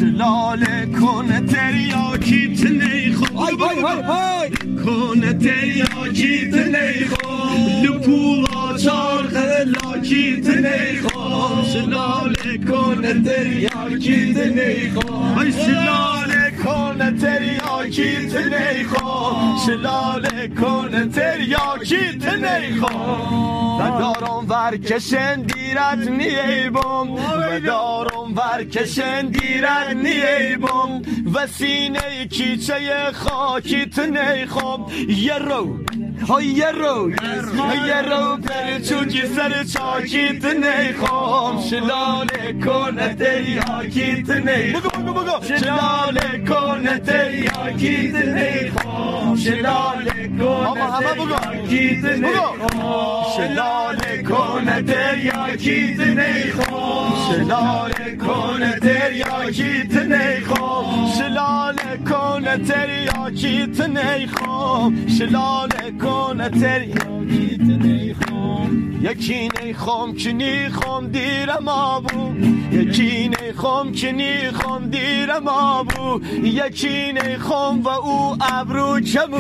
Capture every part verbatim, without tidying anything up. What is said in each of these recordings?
شلاله کنه تریاکیت نیخوام های های های های کنه تریاکیت نیخوام لپو و چارخ لاکیت نیخوام شلاله کنه تریاکیت نیخوام ای شلاله کنه تریاکیت نیخوام شلاله کنه تریاکیت نیخوام و دارم ورکشن دیرت نیبم و دارم ورکشن دیرت نیبم و سینه کیچه خاکیت نیخوام یه رو های یه رو یه رو پرچوکی سر چاکیت نیخوام شلاله کنه تریاکیت نیخوام شلاله کنه تریاکیت نیخوام شلاله کنه تریاکیت نیخوام شلاله کنه تریاکیت نیخوام شلاله کنه تریاکیت نیخوام شلاله کنه تریاکیت نیخوام شلاله کنه تریاکیت نیخوام یکی نیخوام که نیخوام دیرم آبو یکی نیخوام که نیخوام دیرم آبو یکی نیخوام و او ابرو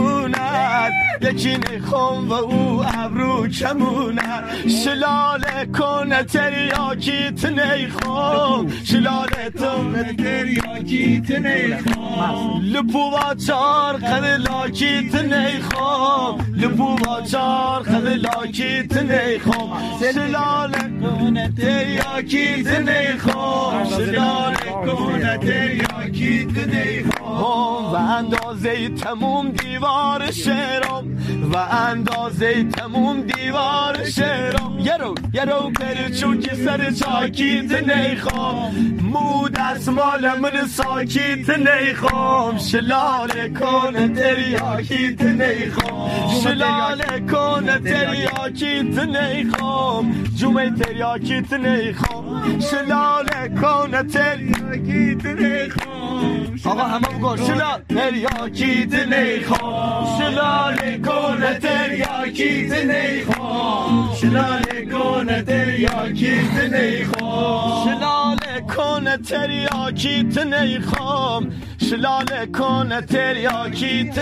کموند یکی نیخوام و او ابرو کموند شلاله کنه تریاکیت نیخوام شلاله کنه تریاکیت نیخوام لپو و چار خد لاکیت نیخوام لپو و چار خد لاکیت نیخوام شلاله کنه تریاکیت نیخوام شلاله کنه تریاکیت نیخوام و اندازه تموم دیوار شهرام و اندازه تموم دیوار شهرام یه رو یه رو پرچوکی سر چاکیت نیخوام مو دستمال من ساکیت نیخوام شلاله کنه تریاکیت نیخوام شلاله کنه تریاکیت نیخوام جومه تریاکیت نیخوام شلاله کنه تریاکیت نیخوام آقا همه بگو شلاله تریاکیت نیخوام شلاله کنه تریاکیت نیخوام شلاله کنه تریاکیت نیخوام شلاله کنه تریاکیت نیخوام شلاله کنه تریاکیت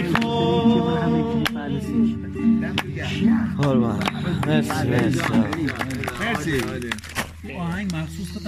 نیخوام قربان مرسی مرسی مرسی آهنگ مخصوص